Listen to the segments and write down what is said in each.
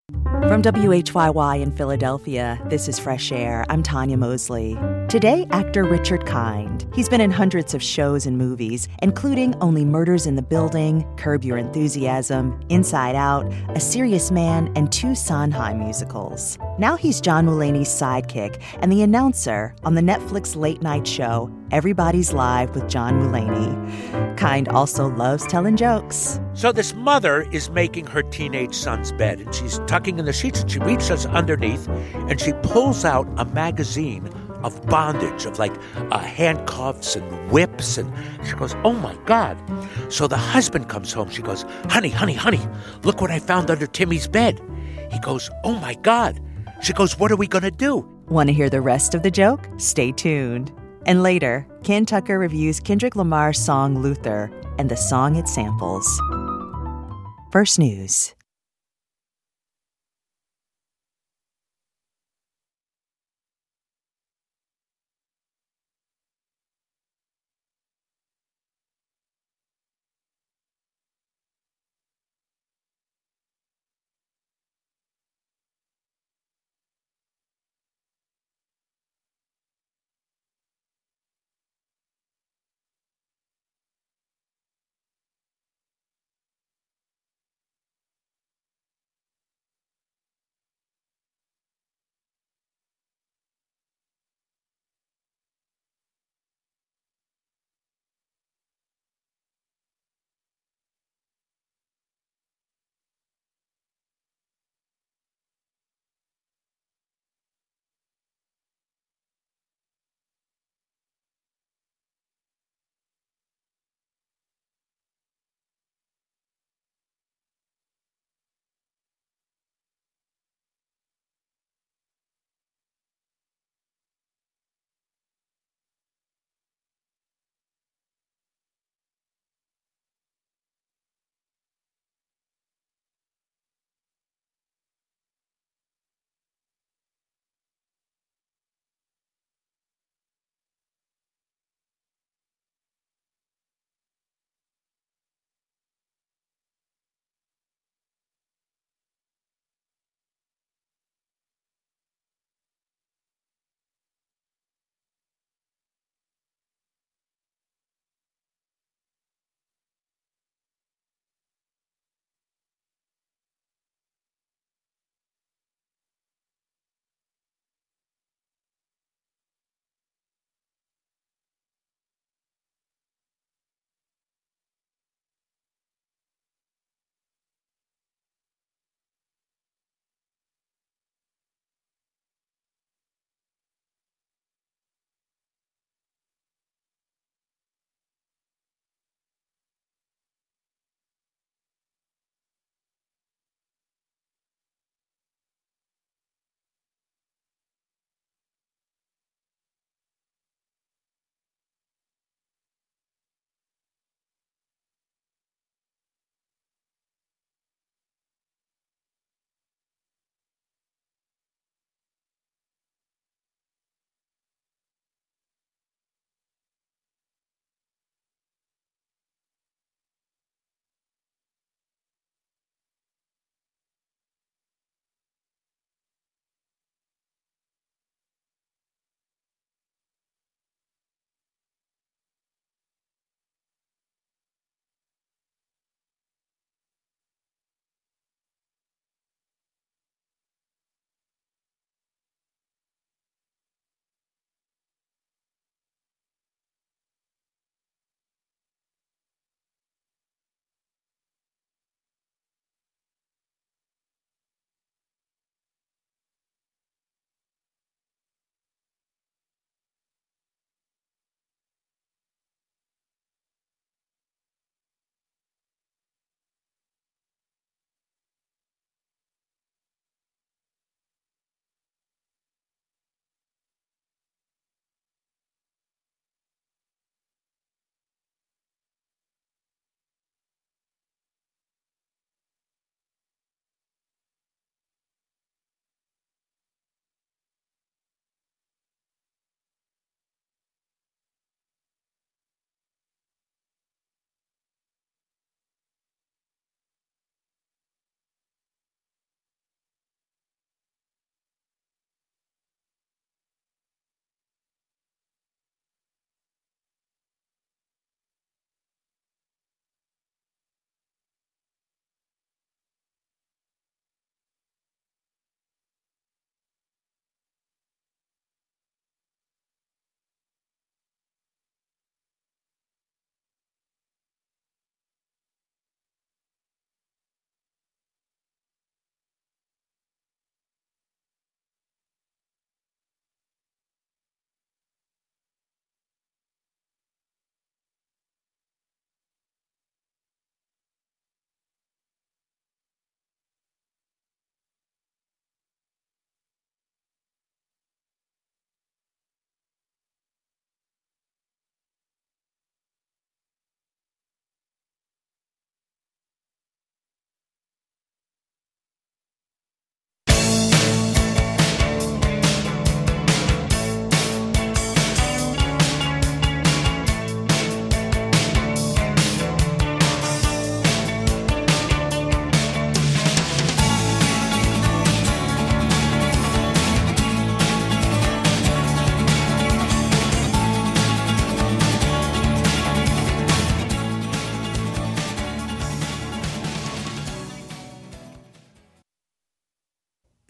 From WHYY in Philadelphia, this is Fresh Air. I'm Tanya Mosley. Today, actor Richard Kind. He's been in hundreds of shows and movies, including Only Murders in the Building, Curb Your Enthusiasm, Inside Out, A Serious Man, and 2 Sondheim musicals. Now he's John Mulaney's sidekick and the announcer on the Netflix late-night show Everybody's Live with John Mulaney. Kind also loves telling jokes. So this mother is making her teenage son's bed, and she's tucking in the sheets, and she reaches underneath, and she pulls out a magazine of bondage, of like handcuffs and whips, and she goes, oh my God. So the husband comes home. She goes, honey, look what I found under Timmy's bed. He goes, oh my God. She goes, what are we going to do? Want to hear the rest of the joke? Stay tuned. And later, Ken Tucker reviews Kendrick Lamar's song Luther and the song it samples. First News.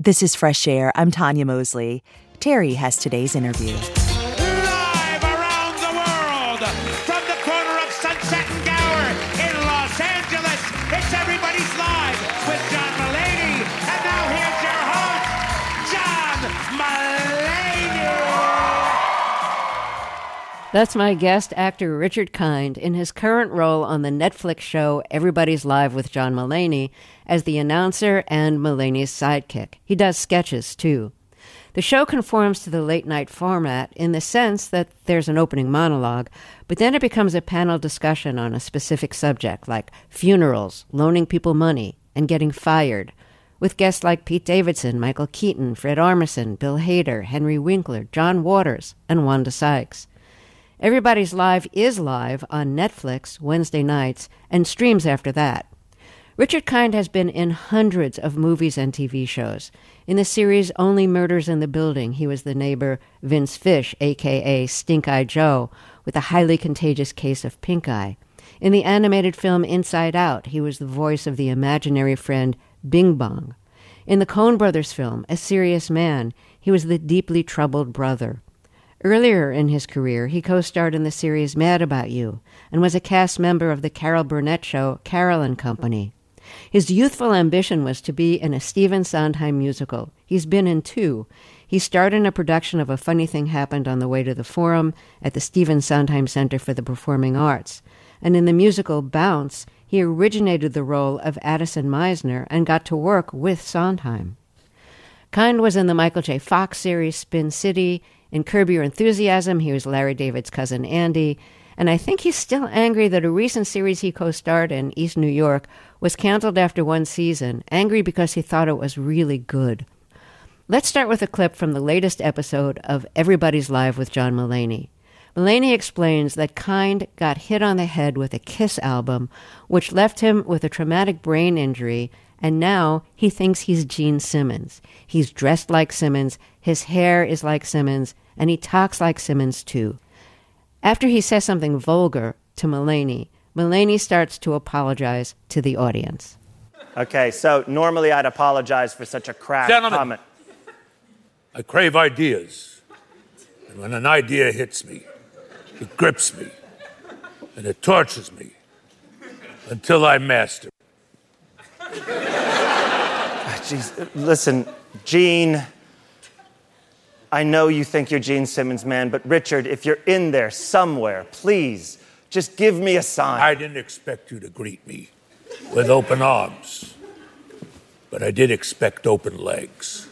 This is Fresh Air. I'm Tanya Mosley. Terry has today's interview. Live around the world from the corner of Sunset and Gower in Los Angeles, it's Everybody's Live with John Mulaney. And now here's your host, John Mulaney. That's my guest actor Richard Kind in his current role on the Netflix show Everybody's Live with John Mulaney as the announcer and Mulaney's sidekick. He does sketches, too. The show conforms to the late-night format in the sense that there's an opening monologue, but then it becomes a panel discussion on a specific subject like funerals, loaning people money, and getting fired, with guests like Pete Davidson, Michael Keaton, Fred Armisen, Bill Hader, Henry Winkler, John Waters, and Wanda Sykes. Everybody's Live is live on Netflix Wednesday nights and streams after that. Richard Kind has been in hundreds of movies and TV shows. In the series Only Murders in the Building, he was the neighbor Vince Fish, a.k.a. Stink Eye Joe, with a highly contagious case of pink eye. In the animated film Inside Out, he was the voice of the imaginary friend Bing Bong. In the Coen Brothers film A Serious Man, he was the deeply troubled brother. Earlier in his career, he co-starred in the series Mad About You and was a cast member of the Carol Burnett show Carol and Company. His youthful ambition was to be in a Stephen Sondheim musical. He's been in 2. He starred in a production of A Funny Thing Happened on the Way to the Forum at the Stephen Sondheim Center for the Performing Arts. And in the musical Bounce, he originated the role of Addison Meisner and got to work with Sondheim. Kind was in the Michael J. Fox series Spin City. In Curb Your Enthusiasm, he was Larry David's cousin Andy. And I think he's still angry that a recent series he co-starred in, East New York, was canceled after one season, angry because he thought it was really good. Let's start with a clip from the latest episode of Everybody's Live with John Mulaney. Mulaney explains that Kind got hit on the head with a Kiss album, which left him with a traumatic brain injury, and now he thinks he's Gene Simmons. He's dressed like Simmons, his hair is like Simmons, and he talks like Simmons too. After he says something vulgar to Mulaney, Mulaney starts to apologize to the audience. Okay, so normally I'd apologize for such a crass comment. I crave ideas. And when an idea hits me, it grips me. And it tortures me until I master it. Jeez, listen, Gene, I know you think you're Gene Simmons, man, but Richard, if you're in there somewhere, please, just give me a sign. I didn't expect you to greet me with open arms, but I did expect open legs.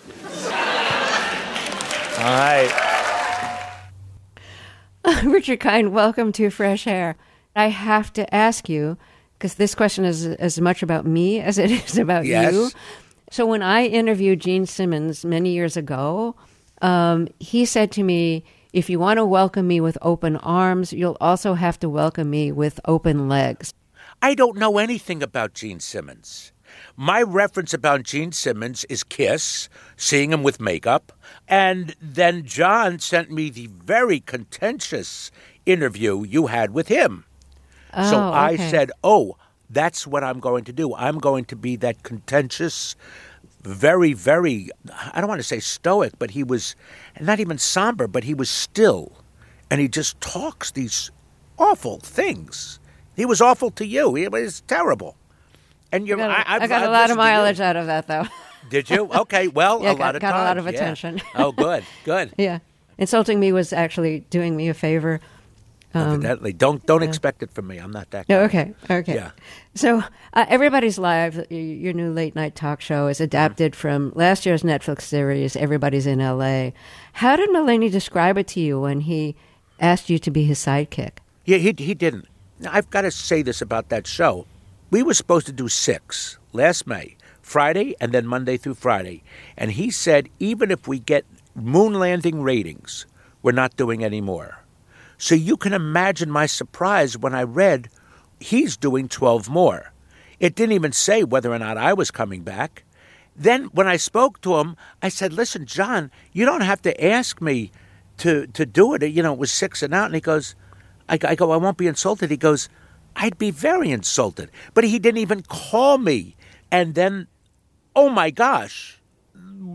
All right. Richard Kind, welcome to Fresh Air. I have to ask you, because this question is as much about me as it is about you. So when I interviewed Gene Simmons many years ago, he said to me, if you want to welcome me with open arms, you'll also have to welcome me with open legs. I don't know anything about Gene Simmons. My reference about Gene Simmons is Kiss, seeing him with makeup, and then John sent me the very contentious interview you had with him. Oh, so I okay. said, that's what I'm going to do. I'm going to be that contentious, very, very, I don't want to say stoic, but he was not even somber, but he was still. And he just talks these awful things. He was awful to you. He was terrible. And you're, I got a lot of mileage out of that, though. Did you? Okay, well, yeah, a lot of got time. a lot of attention. Oh, good. Yeah. Insulting me was actually doing me a favor. Evidently. Don't expect it from me. I'm not that guy. No, okay. Yeah. So Everybody's Live, your new late-night talk show, is adapted from last year's Netflix series, Everybody's in L.A. How did Mulaney describe it to you when he asked you to be his sidekick? Yeah, he didn't. Now, I've got to say this about that show. We were supposed to do 6 last May, Friday and then Monday through Friday. And he said, even if we get moon landing ratings, we're not doing any more. So you can imagine my surprise when I read he's doing 12 more. It didn't even say whether or not I was coming back. Then when I spoke to him, I said, listen, John, you don't have to ask me to do it. You know, it was 6 and out. And he goes, I go, I won't be insulted. He goes, I'd be very insulted. But he didn't even call me. And then, oh my gosh,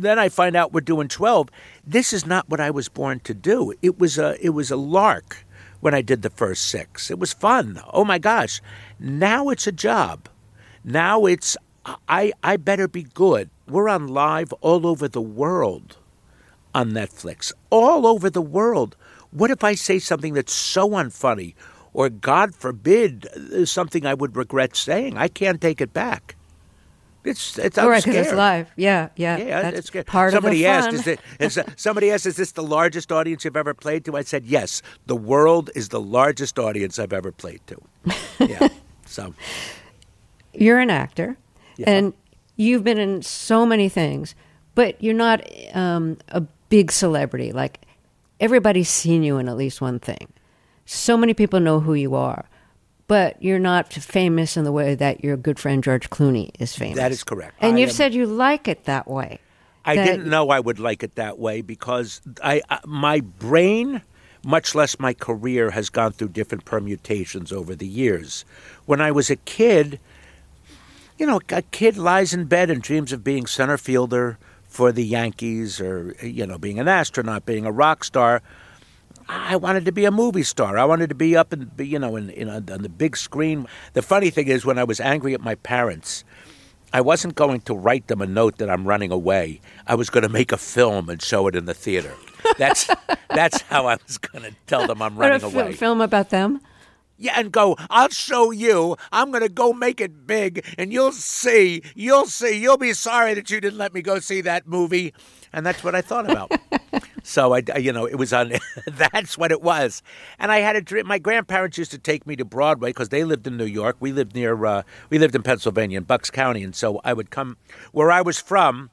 then I find out we're doing 12. This is not what I was born to do. It was a lark when I did the first 6. It was fun. Oh my gosh. Now it's a job. Now it's I better be good. We're on live all over the world on Netflix. All over the world. What if I say something that's so unfunny, or God forbid, something I would regret saying? I can't take it back. It's I'm right, scared. because it's live. Yeah. That's It's scary. part Somebody of the asked, fun. somebody asked, is this the largest audience you've ever played to? I said, yes, the world is the largest audience I've ever played to. Yeah. So You're an actor, Yeah. and you've been in so many things, but you're not a big celebrity. Like, everybody's seen you in at least one thing. So many people know who you are, but you're not famous in the way that your good friend George Clooney is famous. That is correct. And you've said you like it that way. I that- didn't know I would like it that way because my brain, much less my career, has gone through different permutations over the years. When I was a kid, a kid lies in bed and dreams of being center fielder for the Yankees, or being an astronaut, being a rock star. I wanted to be a movie star. I wanted to be up and be, on the big screen. The funny thing is, when I was angry at my parents, I wasn't going to write them a note that I'm running away. I was going to make a film and show it in the theater. That's how I was going to tell them I'm running away. Film about them? Yeah, and go, I'll show you. I'm going to go make it big, and you'll see. You'll be sorry that you didn't let me go see that movie. And that's what I thought about. So, it was on, that's what it was. And I had a dream. My grandparents used to take me to Broadway because they lived in New York. We lived in Pennsylvania, in Bucks County. And so I would come where I was from.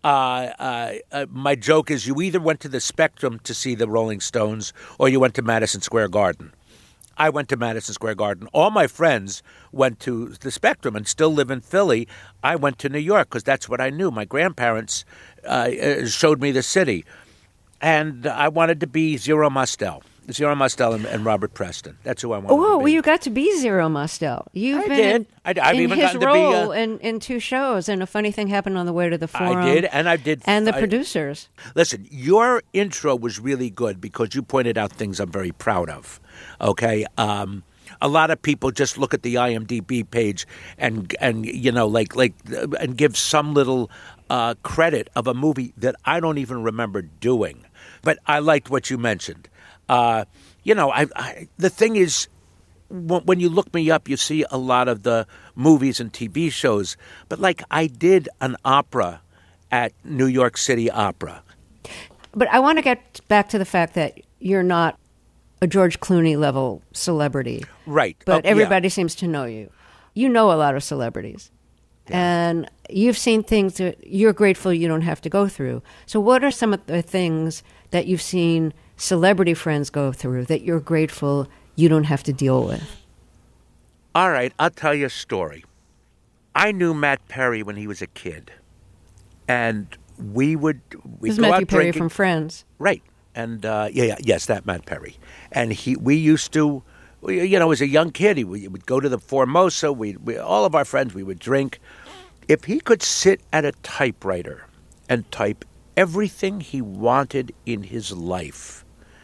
My joke is you either went to the Spectrum to see the Rolling Stones or you went to Madison Square Garden. I went to Madison Square Garden. All my friends went to the Spectrum and still live in Philly. I went to New York because that's what I knew. My grandparents showed me the city. And I wanted to be Zero Mostel and Robert Preston. That's who I wanted to be. Well, you got to be Zero Mostel. You've been I've in even his gotten to role be in 2 shows, and a funny thing happened on the way to the forum. I did, and I did. And the producers. Listen, your intro was really good because you pointed out things I'm very proud of. Okay, a lot of people just look at the IMDb page and and give some little credit of a movie that I don't even remember doing. But I liked what you mentioned. The thing is, when you look me up, you see a lot of the movies and TV shows. But I did an opera at New York City Opera. But I want to get back to the fact that you're not a George Clooney level celebrity. Right. But everybody seems to know you. You know a lot of celebrities. Yeah. And you've seen things that you're grateful you don't have to go through. So what are some of the things that you've seen celebrity friends go through that you're grateful you don't have to deal with? All right, I'll tell you a story. I knew Matt Perry when he was a kid. And we'd go Matthew out Perry drinking. from Friends. Right. And yes, that Matt Perry. And we used to, as a young kid, we would go to the Formosa. All of our friends, we would drink. If he could sit at a typewriter and type everything he wanted in his life,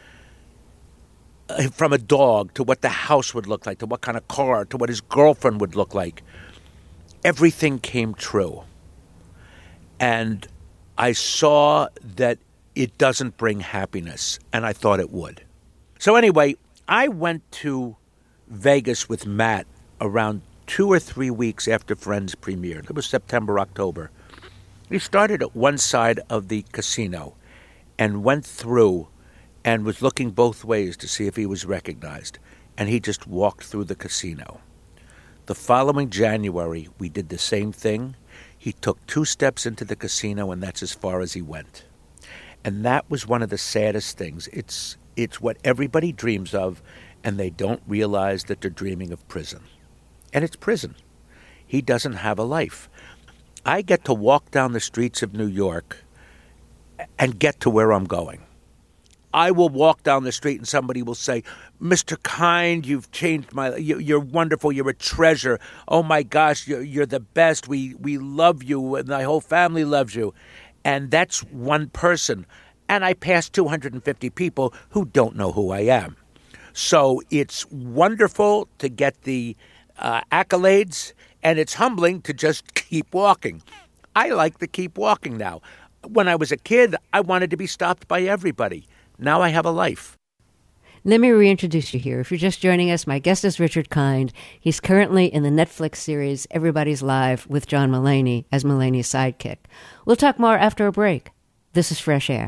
from a dog to what the house would look like, to what kind of car, to what his girlfriend would look like, everything came true. And I saw that it doesn't bring happiness, and I thought it would. So anyway, I went to Vegas with Matt around 2 or 3 weeks after Friends premiered. It was September, October. He started at one side of the casino and went through and was looking both ways to see if he was recognized, and he just walked through the casino. The following January, we did the same thing. He took 2 steps into the casino, and that's as far as he went. And that was one of the saddest things. It's what everybody dreams of, and they don't realize that they're dreaming of prison. And it's prison. He doesn't have a life. I get to walk down the streets of New York and get to where I'm going. I will walk down the street and somebody will say, Mr. Kind, you've changed you're wonderful, you're a treasure. Oh my gosh, you're the best. We love you and my whole family loves you. And that's one person. And I pass 250 people who don't know who I am. So it's wonderful to get the accolades, and it's humbling to just keep walking. I like to keep walking now. When I was a kid, I wanted to be stopped by everybody. Now I have a life. Let me reintroduce you here. If you're just joining us, my guest is Richard Kind. He's currently in the Netflix series Everybody's Live with John Mulaney as Mulaney's sidekick. We'll talk more after a break. This is Fresh Air.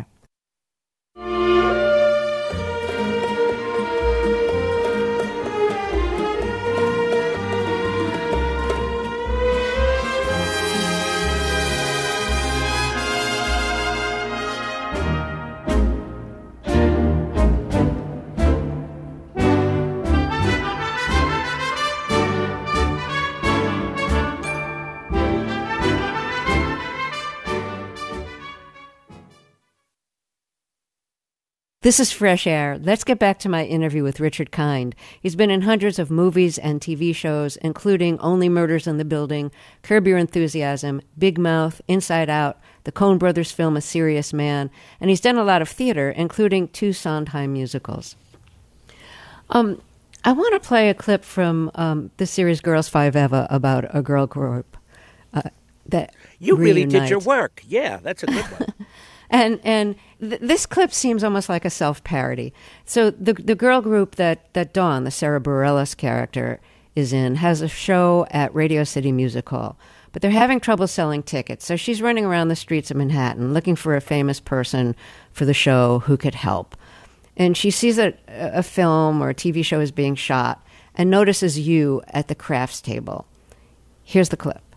This is Fresh Air. Let's get back to my interview with Richard Kind. He's been in hundreds of movies and TV shows, including Only Murders in the Building, Curb Your Enthusiasm, Big Mouth, Inside Out, the Coen Brothers film A Serious Man, and he's done a lot of theater, including 2 Sondheim musicals. I want to play a clip from the series Girls Five Eva about a girl group that You really reunites. did your work. Yeah, that's a good one. And this clip seems almost like a self-parody. So the girl group that Dawn, the Sarah Bareilles character, is in, has a show at Radio City Music Hall. But they're having trouble selling tickets. So she's running around the streets of Manhattan looking for a famous person for the show who could help. And she sees that a film or a TV show is being shot and notices you at the crafts table. Here's the clip.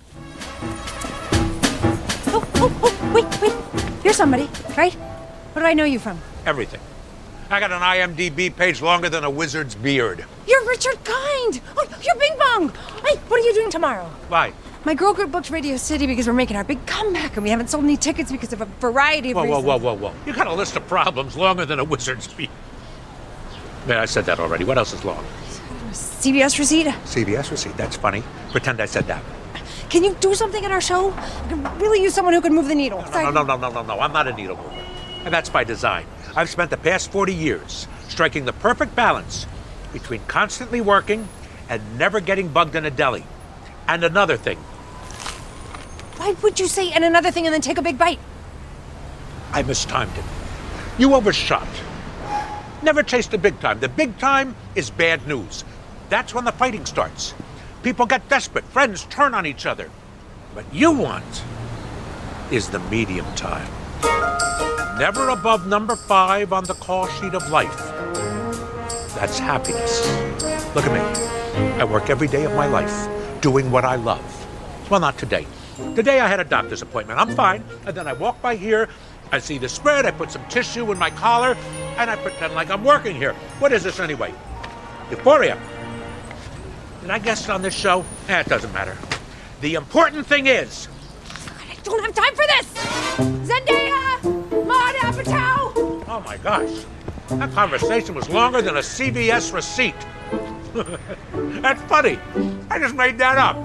Wait. You're somebody, right? What do I know you from? Everything. I got an IMDb page longer than a wizard's beard. You're Richard Kind! Oh, you're Bing Bong! Hey, what are you doing tomorrow? Why? My girl group booked Radio City because we're making our big comeback and we haven't sold any tickets because of a variety of reasons. Whoa. You got a list of problems longer than a wizard's beard. Man, I said that already. What else is long? CBS receipt? CBS receipt. That's funny. Pretend I said that. Can you do something in our show? I could really use someone who can move the needle. No. I'm not a needle mover. And that's by design. I've spent the past 40 years striking the perfect balance between constantly working and never getting bugged in a deli. And another thing. Why would you say and another thing and then take a big bite? I mistimed it. You overshot. Never chase the big time. The big time is bad news. That's when the fighting starts. People get desperate. Friends turn on each other. What you want is the medium time. Never above number 5 on the call sheet of life. That's happiness. Look at me. I work every day of my life doing what I love. Well, not today. Today I had a doctor's appointment. I'm fine. And then I walk by here, I see the spread, I put some tissue in my collar, and I pretend like I'm working here. What is this anyway? Euphoria. Did I guest on this show? It doesn't matter. The important thing is... I don't have time for this! Zendaya! Maud Apatow! Oh my gosh. That conversation was longer than a CVS receipt. That's funny. I just made that up.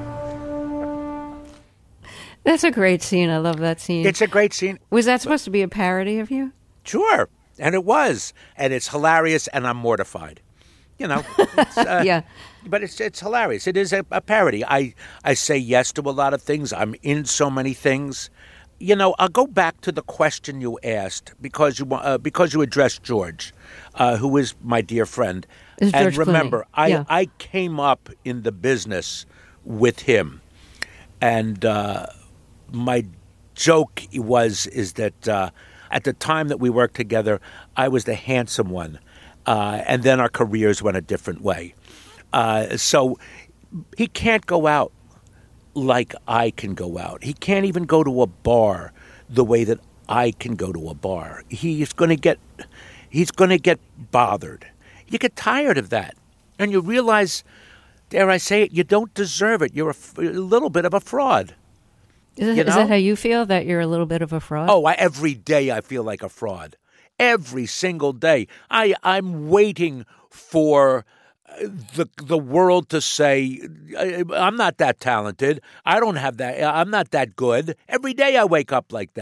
That's a great scene. I love that scene. It's a great scene. Was that supposed to be a parody of you? Sure. And it was. And it's hilarious, and I'm mortified. You know, it's, Yeah. But it's hilarious. It is a parody. I say yes to a lot of things. I'm in so many things. You know, I'll go back to the question you asked because you addressed George, who is my dear friend. It's and George remember, Clooney. I came up in the business with him, and my joke is that at the time that we worked together, I was the handsome one. And then our careers went a different way. So he can't go out like I can go out. He can't even go to a bar the way that I can go to a bar. He's going to get bothered. You get tired of that. And you realize, dare I say it, you don't deserve it. You're a little bit of a fraud. Is that how you feel, that you're a little bit of a fraud? Oh, every day I feel like a fraud. Every single day. I'm waiting for the world to say, I'm not that talented. I don't have that. I'm not that good. Every day I wake up like that.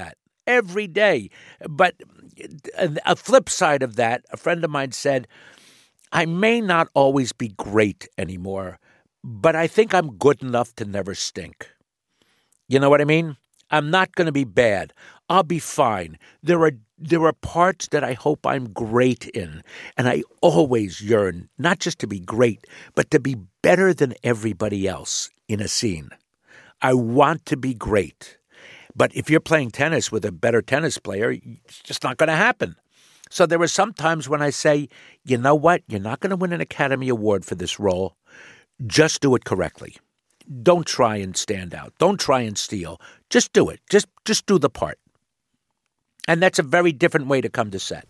every day. But a flip side of that, a friend of mine said, I may not always be great anymore, but I think I'm good enough to never stink. You know what I mean? I'm not going to be bad. I'll be fine. There are parts that I hope I'm great in, and I always yearn not just to be great, but to be better than everybody else in a scene. I want to be great. But if you're playing tennis with a better tennis player, it's just not going to happen. So there are some times when I say, you know what? You're not going to win an Academy Award for this role. Just do it correctly. Don't try and stand out. Don't try and steal. Just do it. Just do the part. And that's a very different way to come to set.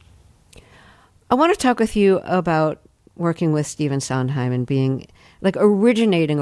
I want to talk with you about working with Stephen Sondheim and being, like, originating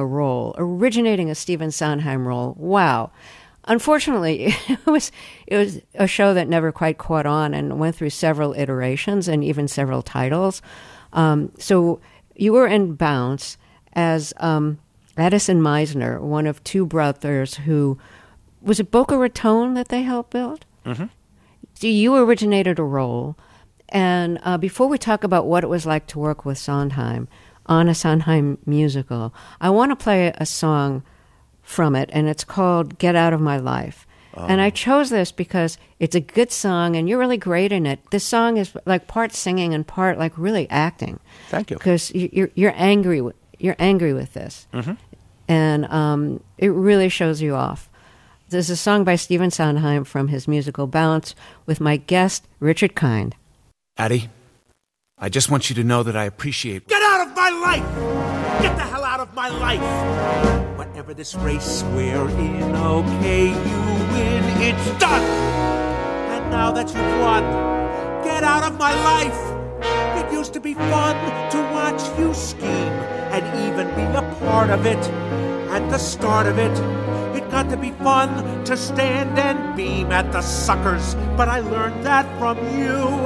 a Stephen Sondheim role. Wow. Unfortunately, it was a show that never quite caught on and went through several iterations and even several titles. So you were in Bounce as Addison Meisner, one of two brothers who, was it Boca Raton that they helped build? Mm-hmm. So you originated a role. And before we talk about what it was like to work with Sondheim on a Sondheim musical, I want to play a song from it, and it's called Get Out of My Life. Oh. And I chose this because it's a good song, and you're really great in it. This song is like part singing and part like really acting. Thank you. Because you're angry with this. Mm-hmm. And it really shows you off. This is a song by Stephen Sondheim from his musical Bounce with my guest, Richard Kind. Addie, I just want you to know that I appreciate... Get out of my life! Get the hell out of my life! Whatever this race we're in, okay, you win, it's done! And now that you've won, get out of my life! It used to be fun to watch you scheme and even be a part of it. At the start of it, it got to be fun to stand and beam at the suckers, but I learned that from you.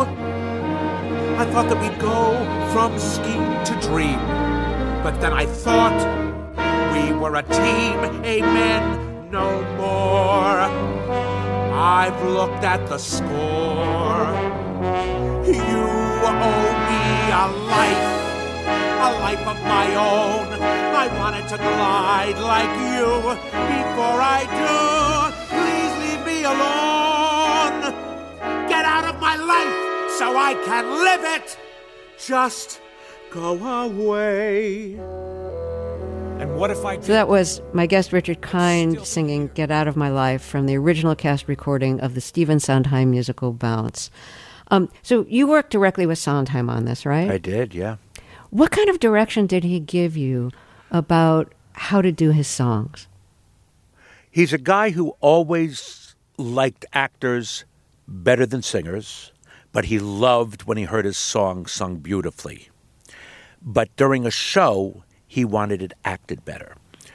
I thought that we'd go from scheme to dream, but then I thought we were a team, amen, no more. I've looked at the score. You owe me a life of my own. I wanted to glide like you before I do. Please leave me alone. Get out of my life so I can live it. Just go away. And what if I... So that was my guest Richard Kind singing Get Out of My Life from the original cast recording of the Stephen Sondheim musical Bounce. So you worked directly with Sondheim on this, right? I did, yeah. What kind of direction did he give you about how to do his songs? He's a guy who always liked actors better than singers, but he loved when he heard his song sung beautifully. But during a show, he wanted it acted better.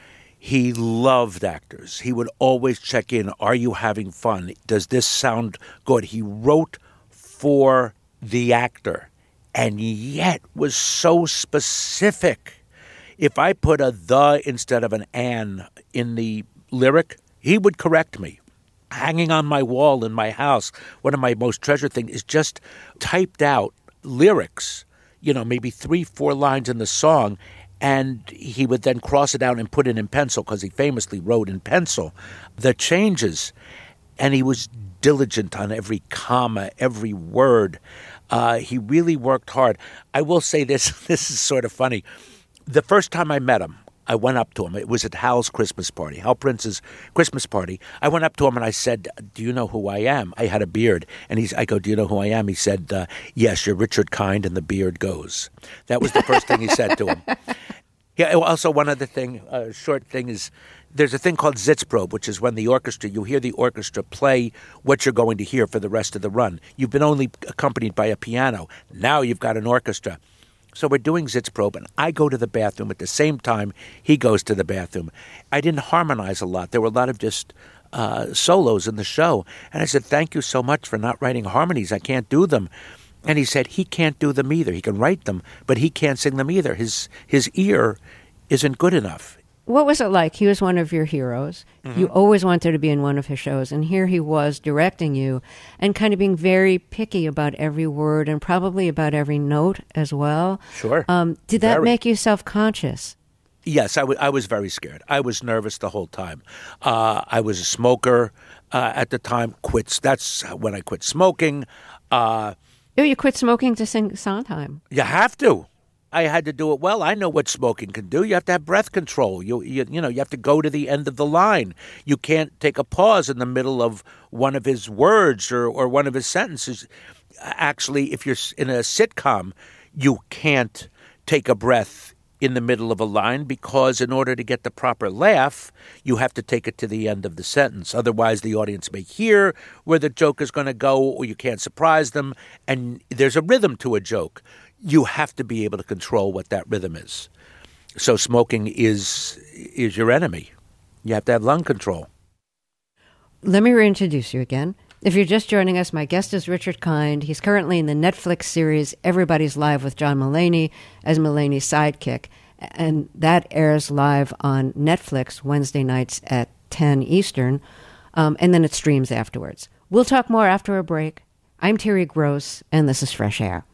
He loved actors. He would always check in, are you having fun? Does this sound good? He wrote for the actor, and yet was so specific. If I put a the instead of an in the lyric, he would correct me. Hanging on my wall in my house, one of my most treasured things is just typed out lyrics, maybe 3-4 lines in the song, and he would then cross it out and put it in pencil, because he famously wrote in pencil the changes, and he was diligent on every comma, every word. He really worked hard. I will say this is sort of funny. The first time I met him, I went up to him. It was at Hal's Christmas party, Hal Prince's Christmas party. I went up to him and I said, do you know who I am? I had a beard. And I go, do you know who I am? He said, yes, you're Richard Kind, and the beard goes. That was the first thing he said to him. Yeah. Also, one other thing, short thing is, there's a thing called Sitzprobe, which is when you hear the orchestra play what you're going to hear for the rest of the run. You've been only accompanied by a piano. Now you've got an orchestra. So we're doing Sitzprobe, and I go to the bathroom at the same time he goes to the bathroom. I didn't harmonize a lot. There were a lot of just solos in the show. And I said, thank you so much for not writing harmonies. I can't do them. And he said he can't do them either. He can write them, but he can't sing them either. His ear isn't good enough. what was it like? He was one of your heroes. Mm-hmm. You always wanted to be in one of his shows, and here he was directing you and kind of being very picky about every word and probably about every note as well. Sure. Did that Very. make you self-conscious? Yes, I was very scared. I was nervous the whole time. I was a smoker at the time. That's when I quit smoking. You quit smoking to sing Sondheim. You have to. I had to do it well. I know what smoking can do. You have to have breath control. You have to go to the end of the line. You can't take a pause in the middle of one of his words or one of his sentences. Actually, if you're in a sitcom, you can't take a breath in the middle of a line because in order to get the proper laugh, you have to take it to the end of the sentence. Otherwise, the audience may hear where the joke is going to go or you can't surprise them. And there's a rhythm to a joke. You have to be able to control what that rhythm is. So smoking is your enemy. You have to have lung control. Let me reintroduce you again. If you're just joining us, my guest is Richard Kind. He's currently in the Netflix series Everybody's Live with John Mulaney as Mulaney's sidekick. And that airs live on Netflix Wednesday nights at 10 Eastern. And then it streams afterwards. We'll talk more after a break. I'm Terry Gross, and this is Fresh Air.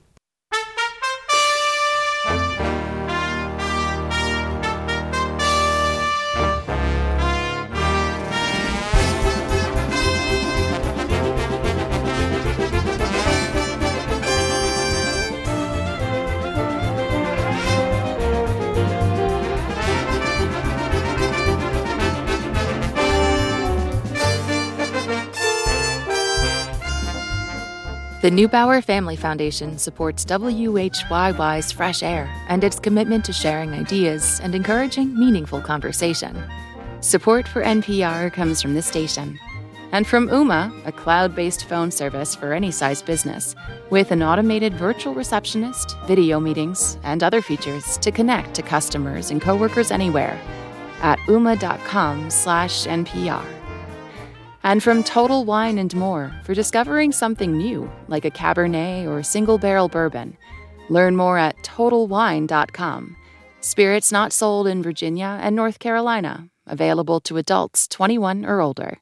The Neubauer Family Foundation supports WHYY's Fresh Air and its commitment to sharing ideas and encouraging meaningful conversation. Support for NPR comes from this station and from Ooma, a cloud-based phone service for any size business, with an automated virtual receptionist, video meetings, and other features to connect to customers and coworkers anywhere at ooma.com/NPR. And from Total Wine and More for discovering something new, like a Cabernet or single-barrel bourbon. Learn more at TotalWine.com. Spirits not sold in Virginia and North Carolina. Available to adults 21 or older.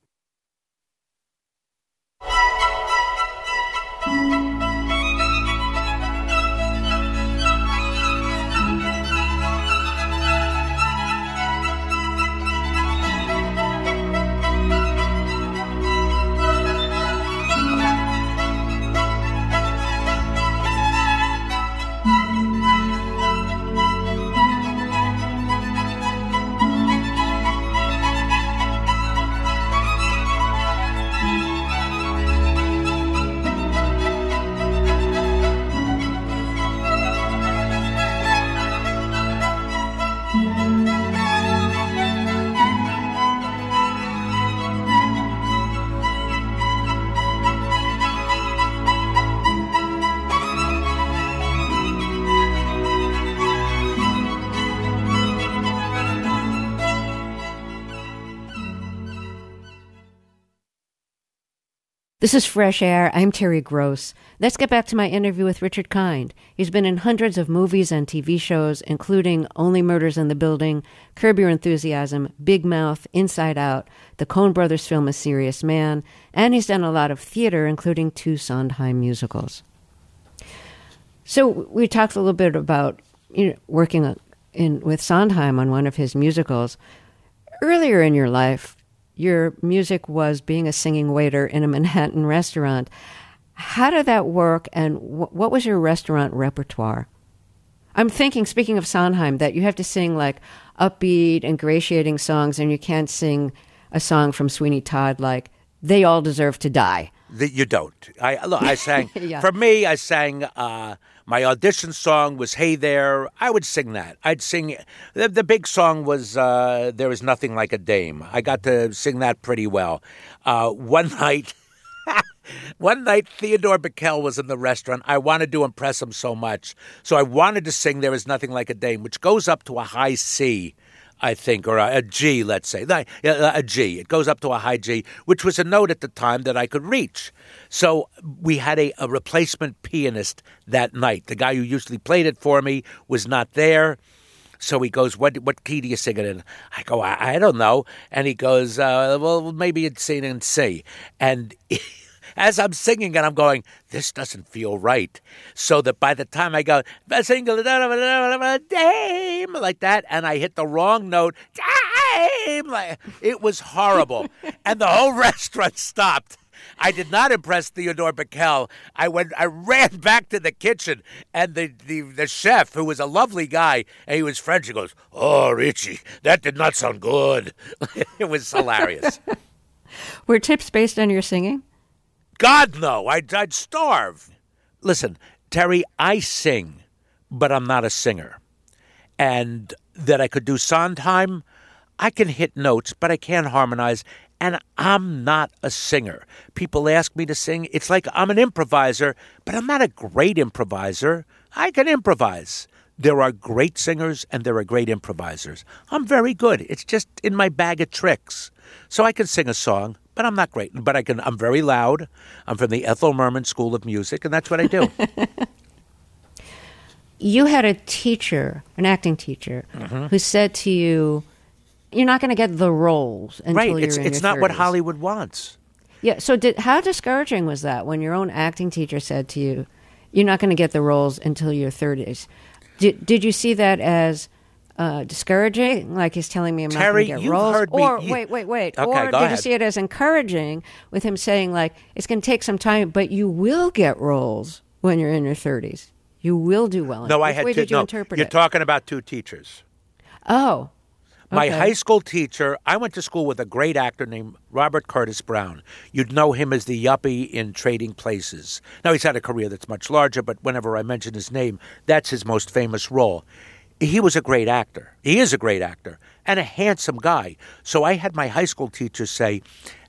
This is Fresh Air. I'm Terry Gross. Let's get back to my interview with Richard Kind. He's been in hundreds of movies and TV shows, including Only Murders in the Building, Curb Your Enthusiasm, Big Mouth, Inside Out, the Coen Brothers film A Serious Man, and he's done a lot of theater, including 2 Sondheim musicals. So we talked a little bit about working with Sondheim on one of his musicals. Earlier in your life, your music was being a singing waiter in a Manhattan restaurant. How did that work, and what was your restaurant repertoire? I'm thinking, speaking of Sondheim, that you have to sing like upbeat, ingratiating songs, and you can't sing a song from Sweeney Todd like "They All Deserve to Die." You don't. I sang. Yeah. For me, I sang. My audition song was "Hey There." I would sing that. I'd sing. The big song was "There Is Nothing Like a Dame." I got to sing that pretty well. One night, Theodore Bickel was in the restaurant. I wanted to impress him so much, so I wanted to sing "There Is Nothing Like a Dame," which goes up to a high C, I think, or a G, let's say. A G. It goes up to a high G, which was a note at the time that I could reach. So we had a replacement pianist that night. The guy who usually played it for me was not there. So he goes, what key do you sing it in? I go, I don't know. And he goes, well, maybe you'd sing it in C. And as I'm singing it, I'm going, this doesn't feel right. So that by the time I go, dame, like that, and I hit the wrong note, dame, it was horrible. And the whole restaurant stopped. I did not impress Theodore Bickel. I ran back to the kitchen, and the chef, who was a lovely guy, and he was French, he goes, "Oh, Richie, that did not sound good." It was hilarious. Were tips based on your singing? God, no. I'd starve. Listen, Terry, I sing, but I'm not a singer. And that I could do Sondheim, I can hit notes, but I can't harmonize. And I'm not a singer. People ask me to sing. It's like I'm an improviser, but I'm not a great improviser. I can improvise. There are great singers and there are great improvisers. I'm very good. It's just in my bag of tricks. So I can sing a song, but I'm not great. But I'm very loud. I'm from the Ethel Merman School of Music, and that's what I do. You had a teacher, an acting teacher, who said to you, you're not going to get the roles until right. you're in your 30s. It's not what Hollywood wants. Yeah. So how discouraging was that when your own acting teacher said to you, you're not going to get the roles until your 30s? Did you see that as discouraging? Like he's telling me I'm Terry, not going to get you've roles? heard me. Or wait. Okay, or go did ahead. you see it as encouraging with him saying like, it's going to take some time, but you will get roles when you're in your 30s. You will do well. No, I Which had way to. did you No, interpret you're it? talking about two teachers. Oh. My Okay. high school teacher, I went to school with a great actor named Robert Curtis Brown. You'd know him as the yuppie in Trading Places. Now, he's had a career that's much larger, but whenever I mention his name, that's his most famous role. He was a great actor. He is a great actor and a handsome guy. So I had my high school teacher say,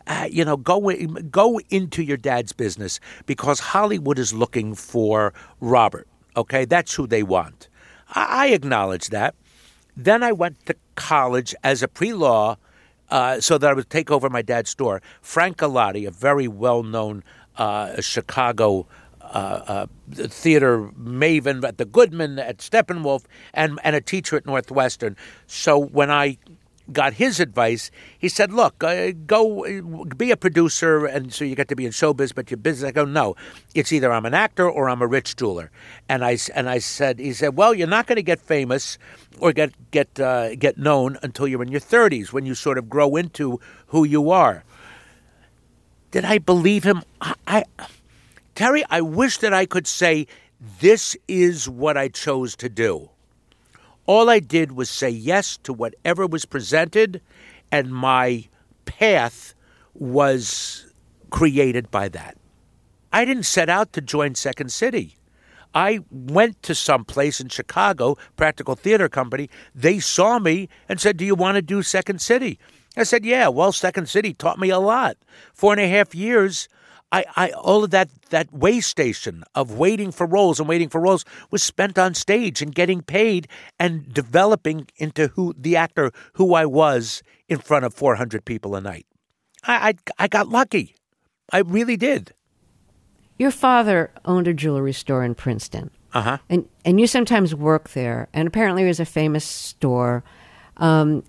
go into your dad's business because Hollywood is looking for Robert. Okay, that's who they want. I acknowledge that. Then I went to college as a pre-law so that I would take over my dad's store. Frank Galati, a very well-known Chicago theater maven at the Goodman, at Steppenwolf, and a teacher at Northwestern. So when I got his advice, he said, look, go be a producer, and so you get to be in showbiz, but your business. I go, no, it's either I'm an actor or I'm a rich jeweler. And he said, well, you're not going to get famous or get known until you're in your 30s, when you sort of grow into who you are. Did I believe him? Terry, I wish that I could say this is what I chose to do. All I did was say yes to whatever was presented, and my path was created by that. I didn't set out to join Second City. I went to some place in Chicago, Practical Theater Company. They saw me and said, do you want to do Second City? I said, yeah, well, Second City taught me a lot. 4.5 years, all of that way station of waiting for roles was spent on stage and getting paid and developing into the actor who I was in front of 400 people a night. I got lucky. I really did. Your father owned a jewelry store in Princeton. Uh-huh. And you sometimes work there. And apparently it was a famous store. And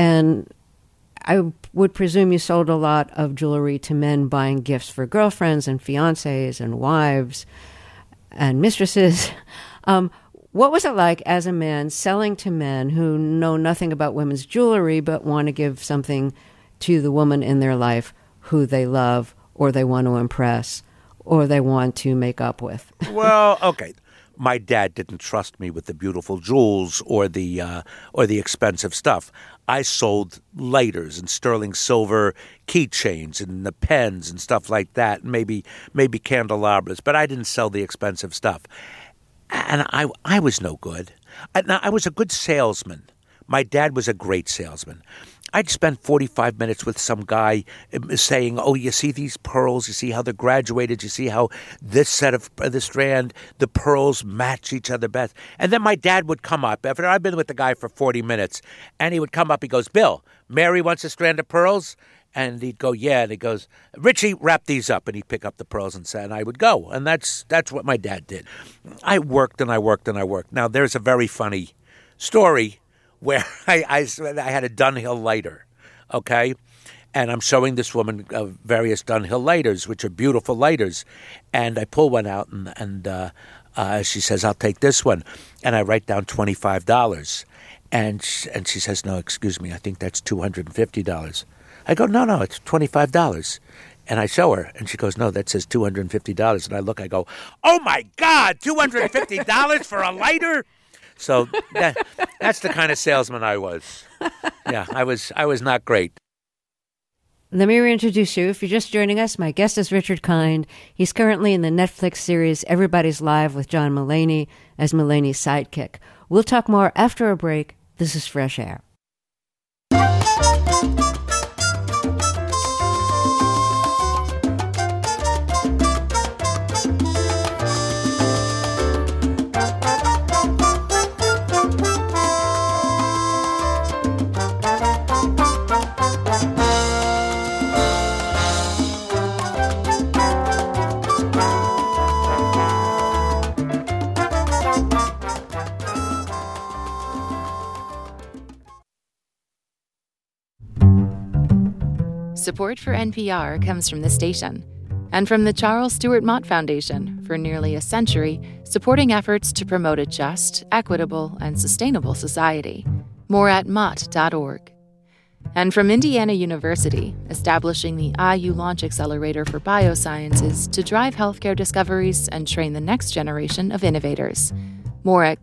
I would presume you sold a lot of jewelry to men buying gifts for girlfriends and fiancés and wives and mistresses. What was it like as a man selling to men who know nothing about women's jewelry but want to give something to the woman in their life who they love or they want to impress or they want to make up with? Well, okay. My dad didn't trust me with the beautiful jewels or the expensive stuff. I sold lighters and sterling silver keychains and the pens and stuff like that, maybe candelabras, but I didn't sell the expensive stuff. And I was no good. I was a good salesman. My dad was a great salesman. I'd spend 45 minutes with some guy saying, oh, you see these pearls? You see how they're graduated? You see how this set of the strand, the pearls match each other best? And then my dad would come up. After I'd been with the guy for 40 minutes, and he would come up. He goes, Bill, Mary wants a strand of pearls? And he'd go, yeah. And he goes, Richie, wrap these up. And he'd pick up the pearls and I would go. And that's what my dad did. I worked and I worked and I worked. Now, there's a very funny story where I had a Dunhill lighter, okay? And I'm showing this woman various Dunhill lighters, which are beautiful lighters. And I pull one out, and she says, I'll take this one. And I write down $25. And she says, no, excuse me, I think that's $250. I go, no, it's $25. And I show her, and she goes, no, that says $250. And I look, I go, oh, my God, $250 for a lighter? So that's the kind of salesman I was. Yeah, I was not great. Let me reintroduce you. If you're just joining us, my guest is Richard Kind. He's currently in the Netflix series Everybody's Live with John Mulaney as Mulaney's sidekick. We'll talk more after a break. This is Fresh Air. Support for NPR comes from this station and from the Charles Stewart Mott Foundation, for nearly a century, supporting efforts to promote a just, equitable, and sustainable society. More at mott.org. And from Indiana University, establishing the IU Launch Accelerator for Biosciences to drive healthcare discoveries and train the next generation of innovators. More at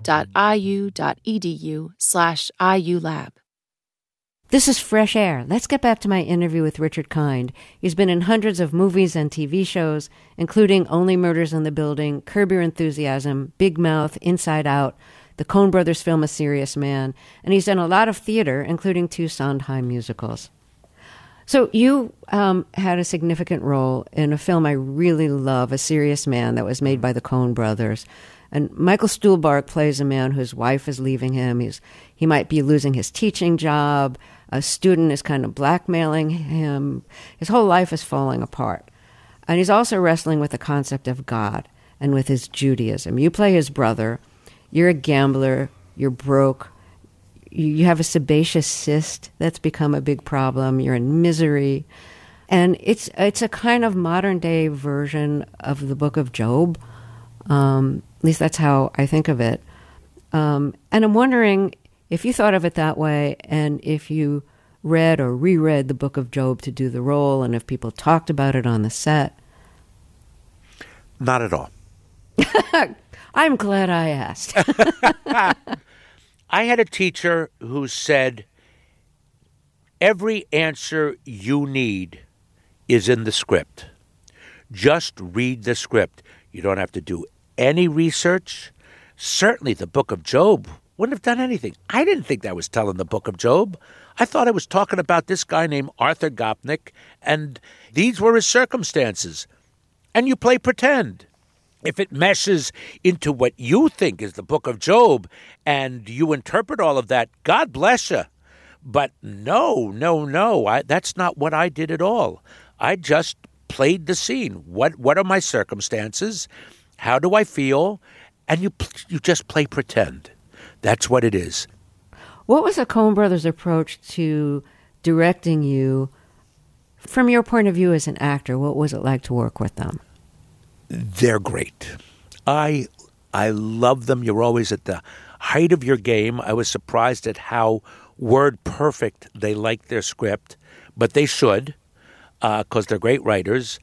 go.iu.edu/IULab. This is Fresh Air. Let's get back to my interview with Richard Kind. He's been in hundreds of movies and TV shows, including Only Murders in the Building, Curb Your Enthusiasm, Big Mouth, Inside Out, the Coen Brothers film A Serious Man, and he's done a lot of theater, including 2 Sondheim musicals. So you had a significant role in a film I really love, A Serious Man, that was made by the Coen Brothers. And Michael Stuhlbarg plays a man whose wife is leaving him. He might be losing his teaching job. A student is kind of blackmailing him. His whole life is falling apart. And he's also wrestling with the concept of God and with his Judaism. You play his brother. You're a gambler. You're broke. You have a sebaceous cyst that's become a big problem. You're in misery. And it's a kind of modern-day version of the Book of Job. At least that's how I think of it. And I'm wondering if you thought of it that way, and if you read or reread the Book of Job to do the role, and if people talked about it on the set. Not at all. I'm glad I asked. I had a teacher who said, every answer you need is in the script. Just read the script. You don't have to do any research. Certainly the Book of Job wouldn't have done anything. I didn't think that was telling the Book of Job. I thought I was talking about this guy named Arthur Gopnik, and these were his circumstances. And you play pretend. If it meshes into what you think is the Book of Job, and you interpret all of that, God bless you. But no. That's not what I did at all. I just played the scene. What are my circumstances? How do I feel? And you just play pretend. That's what it is. What was the Coen Brothers' approach to directing you? From your point of view as an actor, what was it like to work with them? They're great. I love them. You're always at the height of your game. I was surprised at how word perfect they like their script, but they should, because they're great writers.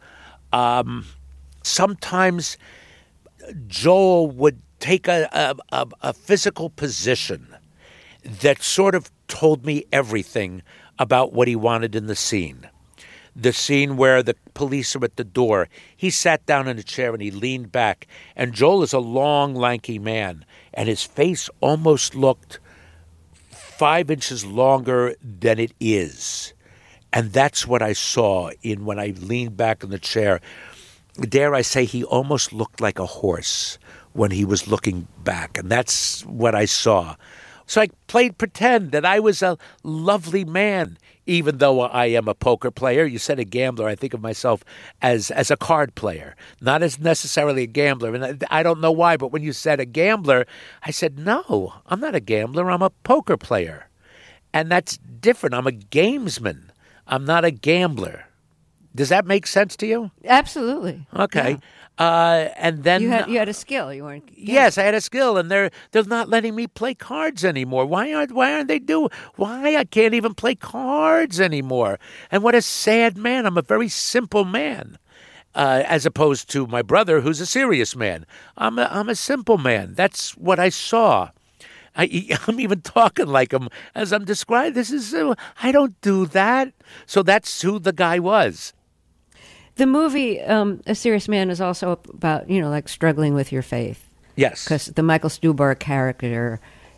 Sometimes Joel would take a physical position that sort of told me everything about what he wanted in the scene. The scene where the police are at the door, he sat down in a chair and he leaned back, and Joel is a long, lanky man, and his face almost looked 5 inches longer than it is. And that's what I saw when I leaned back in the chair. Dare I say, he almost looked like a horse when he was looking back, and that's what I saw. So I played pretend that I was a lovely man, even though I am a poker player. You said a gambler. I think of myself as a card player, not as necessarily a gambler. And I don't know why, but when you said a gambler, I said, no, I'm not a gambler. I'm a poker player. And that's different. I'm a gamesman. I'm not a gambler. Does that make sense to you? Absolutely. Okay. Yeah. And then you had a skill. You weren't. Yes, I had a skill, and they're not letting me play cards anymore. Why aren't they doing? Why I can't even play cards anymore? And what a sad man. I'm a very simple man, as opposed to my brother, who's a serious man. I'm a simple man. That's what I saw. I'm even talking like him as I'm describing. I don't do that. So that's who the guy was. The movie, A Serious Man, is also about, like struggling with your faith. Yes. Because the Michael Stuhlbarg character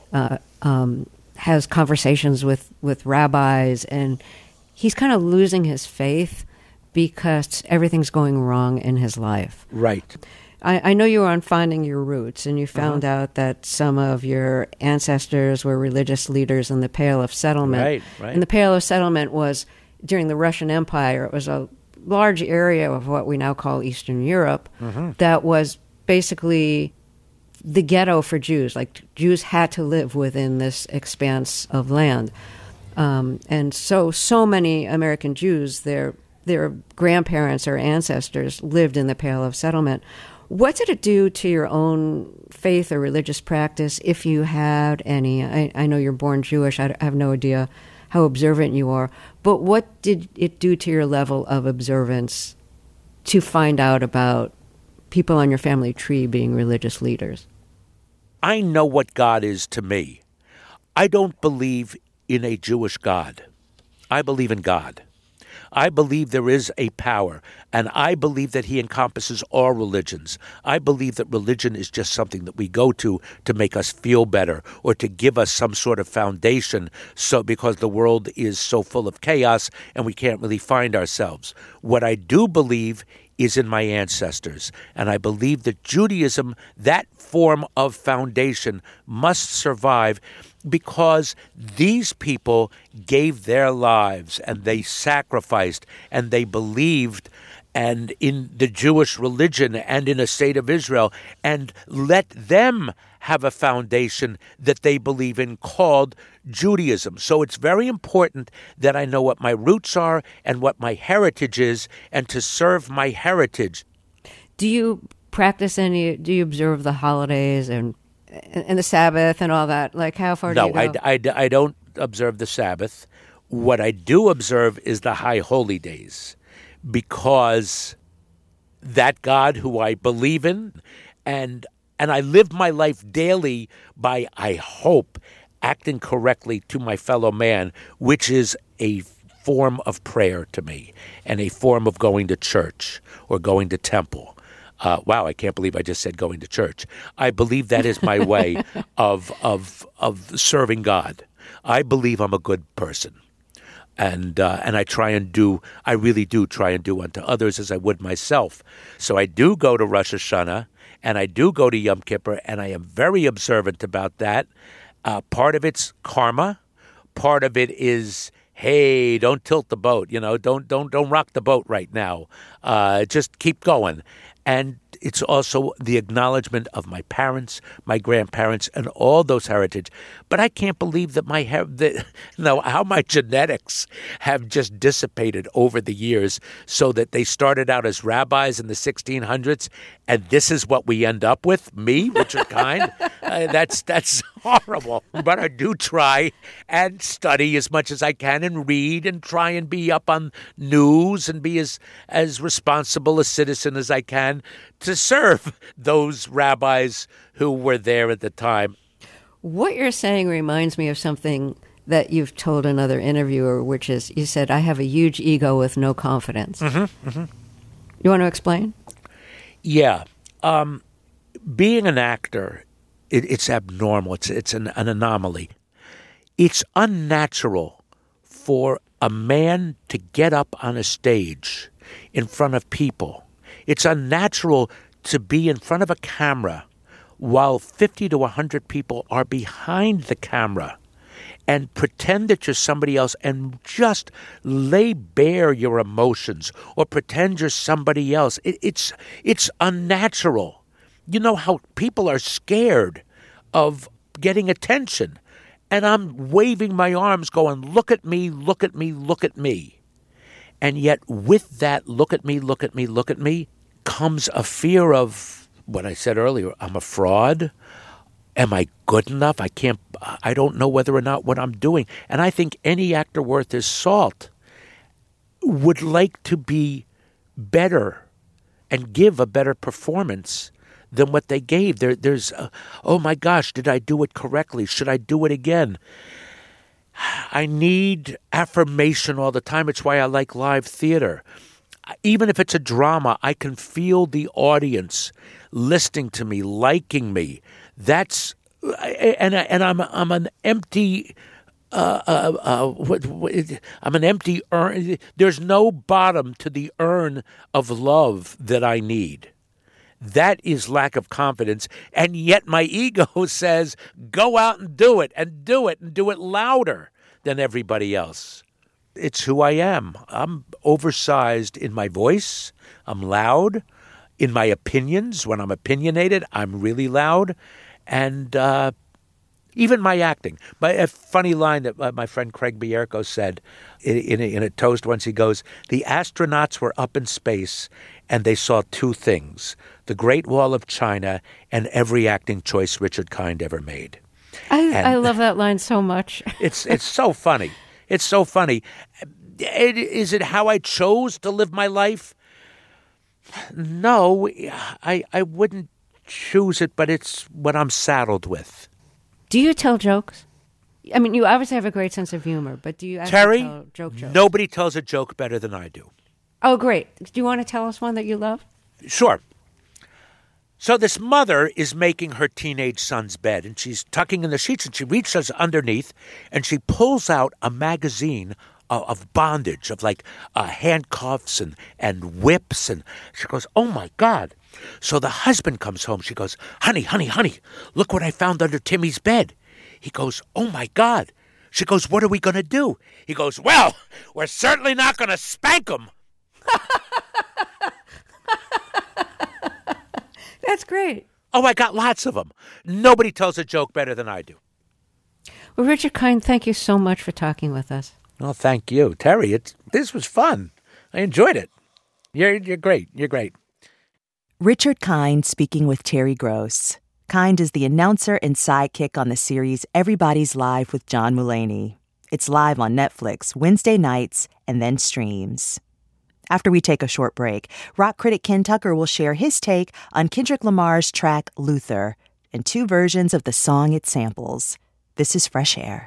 has conversations with rabbis, and he's kind of losing his faith because everything's going wrong in his life. Right. I know you were on Finding Your Roots, and you found out that some of your ancestors were religious leaders in the Pale of Settlement. Right. And the Pale of Settlement was, during the Russian Empire, it was a large area of what we now call Eastern Europe that was basically the ghetto for Jews. Like, Jews had to live within this expanse of land. And so many American Jews, their grandparents or ancestors lived in the Pale of Settlement. What did it do to your own faith or religious practice, if you had any? I know you're born Jewish. I have no idea how observant you are. But what did it do to your level of observance to find out about people on your family tree being religious leaders? I know what God is to me. I don't believe in a Jewish God. I believe in God. I believe there is a power, and I believe that he encompasses all religions. I believe that religion is just something that we go to make us feel better or to give us some sort of foundation, so because the world is so full of chaos and we can't really find ourselves. What I do believe is in my ancestors, and I believe that Judaism, that form of foundation, must survive because these people gave their lives and they sacrificed and they believed and in the Jewish religion and in a state of Israel, and let them have a foundation that they believe in called Judaism. So it's very important that I know what my roots are and what my heritage is, and to serve my heritage. Do you practice do you observe the holidays and the Sabbath and all that? Like, how far do you go? No, I don't observe the Sabbath. What I do observe is the high holy days, because that God who I believe in, and I live my life daily by, I hope, acting correctly to my fellow man, which is a form of prayer to me and a form of going to church or going to temple. Wow, I can't believe I just said going to church. I believe that is my way of serving God. I believe I'm a good person. And I really do try and do unto others as I would myself. So I do go to Rosh Hashanah, and I do go to Yom Kippur, and I am very observant about that. Part of it's karma. Part of it is, hey, don't tilt the boat. Don't rock the boat right now. Just keep going. And it's also the acknowledgement of my parents, my grandparents, and all those heritage. But I can't believe that how my genetics have just dissipated over the years, so that they started out as rabbis in the 1600s, and this is what we end up with, me, Richard Kind. That's horrible. But I do try and study as much as I can and read and try and be up on news and be as responsible a citizen as I can to serve those rabbis who were there at the time. What you're saying reminds me of something that you've told another interviewer, which is, you said, I have a huge ego with no confidence. Mm-hmm, mm-hmm. You want to explain? Yeah. Being an actor, it's abnormal. It's an anomaly. It's unnatural for a man to get up on a stage in front of people. It's unnatural to be in front of a camera while 50 to 100 people are behind the camera and pretend that you're somebody else and just lay bare your emotions or pretend you're somebody else. It's unnatural. You know how people are scared of getting attention. And I'm waving my arms going, look at me, look at me, look at me. And yet with that, look at me, look at me, look at me, comes a fear of what I said earlier. I'm a fraud. Am I good enough? I don't know whether or not what I'm doing. And I think any actor worth his salt would like to be better and give a better performance than what they gave. There's, oh my gosh, did I do it correctly? Should I do it again? I need affirmation all the time. It's why I like live theater. Even if it's a drama, I can feel the audience listening to me, liking me. That's and I'm an empty I'm an empty urn. There's no bottom to the urn of love that I need. That is lack of confidence, and yet my ego says, go out and do it, and do it, and do it louder than everybody else. It's who I am. I'm oversized in my voice. I'm loud. In my opinions, when I'm opinionated, I'm really loud. And even my acting. A funny line that my friend Craig Bierko said in a toast once, he goes, the astronauts were up in space and they saw two things, the Great Wall of China and every acting choice Richard Kind ever made. I love that line so much. It's so funny. It's so funny. Is it how I chose to live my life? No, I wouldn't choose it, but it's what I'm saddled with. Do you tell jokes? I mean, you obviously have a great sense of humor, but do you actually tell jokes? Nobody tells a joke better than I do. Oh, great. Do you want to tell us one that you love? Sure. So this mother is making her teenage son's bed, and she's tucking in the sheets, and she reaches underneath, and she pulls out a magazine of bondage, of like handcuffs and whips, and she goes, oh my God. So the husband comes home. She goes, honey, look what I found under Timmy's bed. He goes, oh my God. She goes, what are we going to do? He goes, well, we're certainly not going to spank him. That's great. Oh, I got lots of them. Nobody tells a joke better than I do. Well, Richard Kind, thank you so much for talking with us. Well, thank you. Terry, this was fun. I enjoyed it. You're great. You're great. Richard Kind speaking with Terry Gross. Kind is the announcer and sidekick on the series Everybody's Live with John Mulaney. It's live on Netflix Wednesday nights and then streams. After we take a short break, rock critic Ken Tucker will share his take on Kendrick Lamar's track Luther and two versions of the song it samples. This is Fresh Air.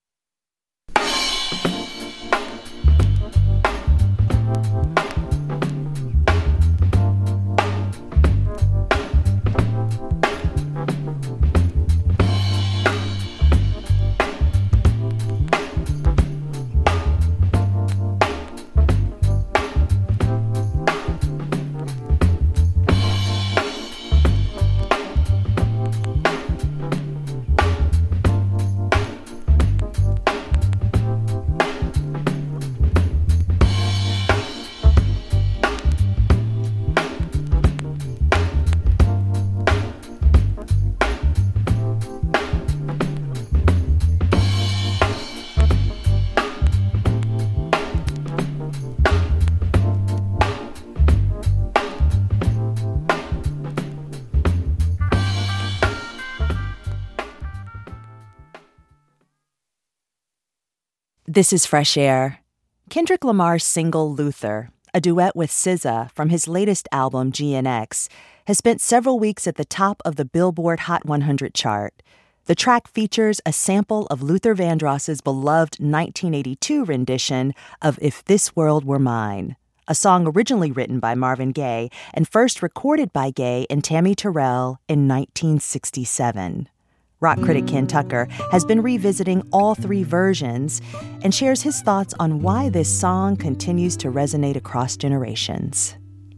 This is Fresh Air. Kendrick Lamar's single Luther, a duet with SZA from his latest album GNX, has spent several weeks at the top of the Billboard Hot 100 chart. The track features a sample of Luther Vandross's beloved 1982 rendition of If This World Were Mine, a song originally written by Marvin Gaye and first recorded by Gaye and Tammy Terrell in 1967. Rock critic Ken Tucker has been revisiting all three versions and shares his thoughts on why this song continues to resonate across generations.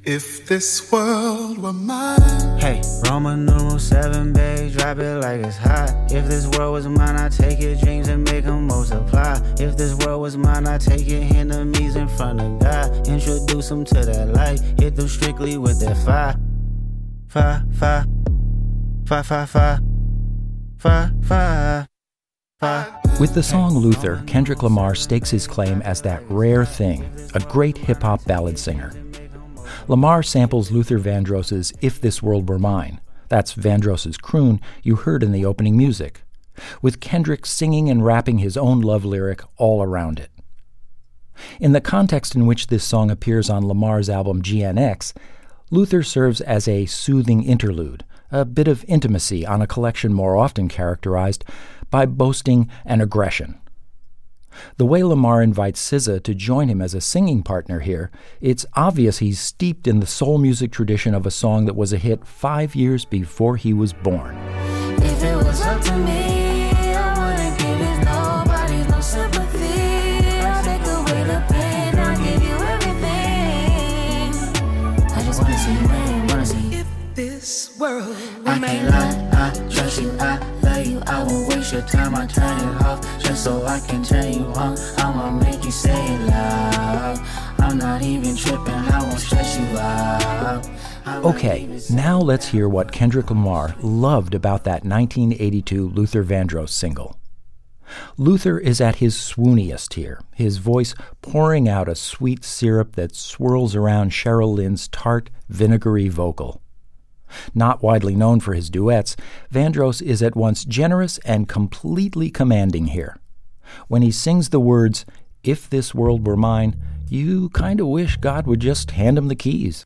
If this world were mine. Hey, Roman numeral 7, babe, drop it like it's hot. If this world was mine, I'd take your dreams and make them multiply. If this world was mine, I'd take your enemies in front of God. Introduce them to that light, hit them strictly with that fire. Fire, fire, fire, fire, fire, fire, fire, fire. With the song Luther, Kendrick Lamar stakes his claim as that rare thing, a great hip-hop ballad singer. Lamar samples Luther Vandross's If This World Were Mine. That's Vandross's croon you heard in the opening music, with Kendrick singing and rapping his own love lyric all around it. In the context in which this song appears on Lamar's album GNX, Luther serves as a soothing interlude, a bit of intimacy on a collection more often characterized by boasting and aggression. The way Lamar invites SZA to join him as a singing partner here, it's obvious he's steeped in the soul music tradition of a song that was a hit 5 years before he was born. If it was up to me, I wouldn't give it nobody no sympathy. I'll take away the pain, I'll give you everything. I just wanna see your name, wanna see. If this world I can't lie, I trust you, I love you, I won't waste your time, I turn it off just so I can turn you on. I'ma make you say it loud. I'm not even tripping, I won't stress you out. Okay, now let's hear what Kendrick Lamar loved about that 1982 Luther Vandross single. Luther is at his swooniest here, his voice pouring out a sweet syrup that swirls around Cheryl Lynn's tart, vinegary vocal. Not widely known for his duets, Vandross is at once generous and completely commanding here. When he sings the words, "If this world were mine," you kind of wish God would just hand him the keys.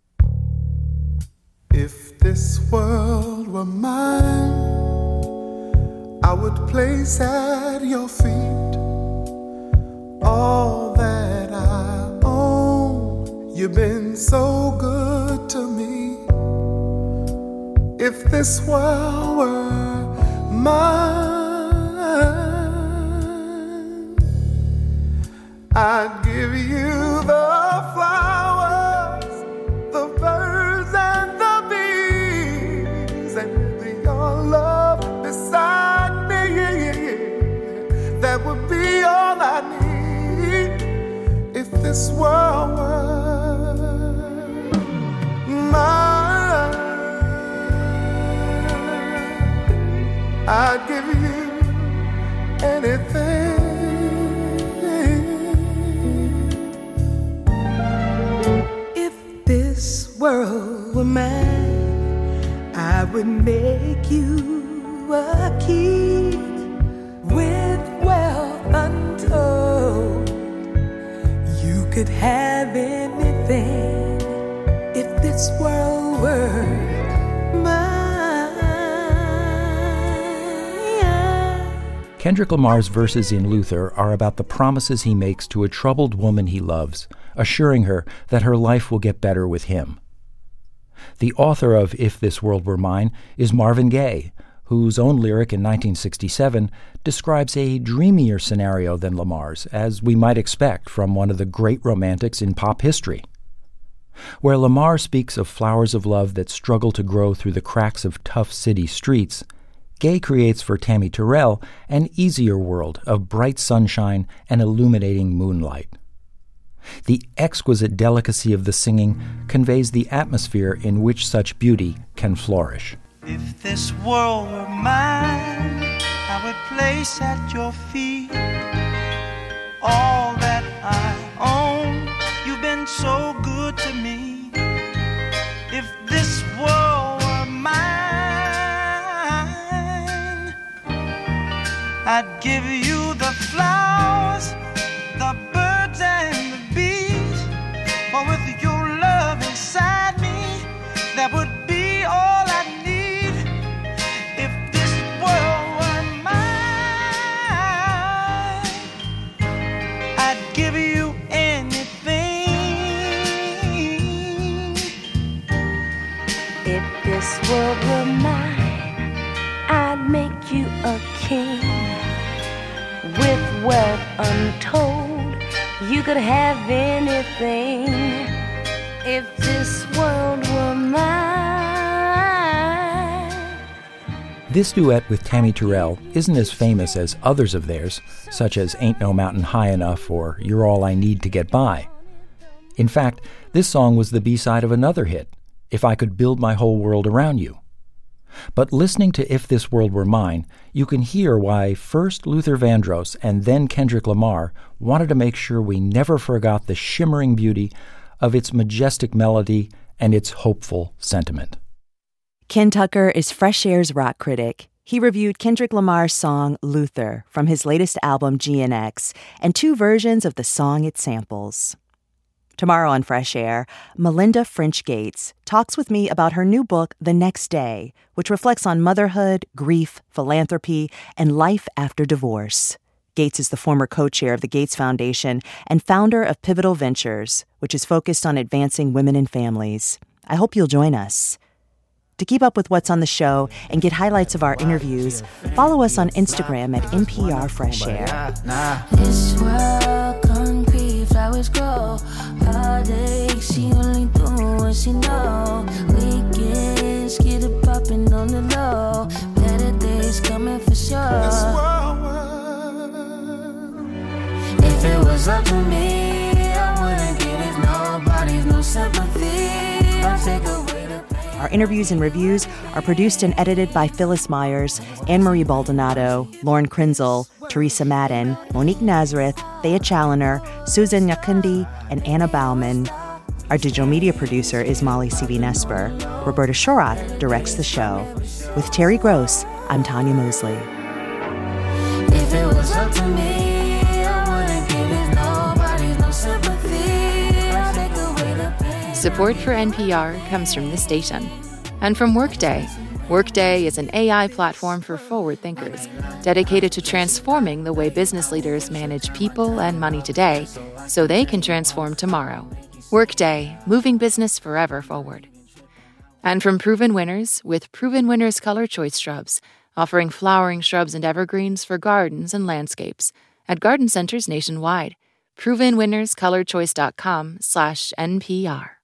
If this world were mine, I would place at your feet all that I own. You've been so good to me. If this world were mine, I'd give you the flowers, the birds and the bees, and your love beside me. That would be all I need. If this world were mine, I'd give you anything. If this world were mine, I would make you a king with wealth untold. You could have anything if this world were mine. Kendrick Lamar's verses in Luther are about the promises he makes to a troubled woman he loves, assuring her that her life will get better with him. The author of If This World Were Mine is Marvin Gaye, whose own lyric in 1967 describes a dreamier scenario than Lamar's, as we might expect from one of the great romantics in pop history. Where Lamar speaks of flowers of love that struggle to grow through the cracks of tough city streets, Gaye creates for Tammy Terrell an easier world of bright sunshine and illuminating moonlight. The exquisite delicacy of the singing conveys the atmosphere in which such beauty can flourish. If this world were mine, I would place at your feet all that I own. You've been so good to me. If this world were mine, I'd give you the flowers, the birds and the bees. For with your love inside me, that would be all I need. If this world were mine, I'd give you anything. If this world were mine, I'd make you a king with wealth untold. You could have anything If this world were mine. This duet with Tammy Terrell isn't as famous as others of theirs, such as Ain't No Mountain High Enough or You're All I Need to Get By. In fact, this song was the B-side of another hit, If I Could Build My Whole World Around You. But listening to If This World Were Mine, you can hear why first Luther Vandross and then Kendrick Lamar wanted to make sure we never forgot the shimmering beauty of its majestic melody and its hopeful sentiment. Ken Tucker is Fresh Air's rock critic. He reviewed Kendrick Lamar's song Luther from his latest album GNX and 2 versions of the song it samples. Tomorrow on Fresh Air, Melinda French Gates talks with me about her new book, The Next Day, which reflects on motherhood, grief, philanthropy, and life after divorce. Gates is the former co-chair of the Gates Foundation and founder of Pivotal Ventures, which is focused on advancing women and families. I hope you'll join us. To keep up with what's on the show and get highlights of our interviews, follow us on Instagram at NPR Fresh Air. This world concrete, flowers grow. Heartache, she only do what she know. Weekends, get it popping on the low. Better days coming for sure. If it was up to me, I wouldn't give it nobody's no sympathy. I'll take away the pain. Our interviews and reviews are produced and edited by Phyllis Myers, Anne-Marie Baldonado, Lauren Krinzel, Teresa Madden, Monique Nazareth, Thea Challoner, Susan Nyakundi, and Anna Bauman. Our digital media producer is Molly C.V. Roberta Shorak directs the show. With Terry Gross, I'm Tanya Mosley. If it was up to me, I wouldn't give it nobody's no sympathy. I'll take away the pain. Support for NPR comes from this station and from Workday. Workday is an AI platform for forward thinkers, dedicated to transforming the way business leaders manage people and money today so they can transform tomorrow. Workday, moving business forever forward. And from Proven Winners, with Proven Winners Color Choice Shrubs, offering flowering shrubs and evergreens for gardens and landscapes at garden centers nationwide. ProvenWinnersColorChoice.com/NPR.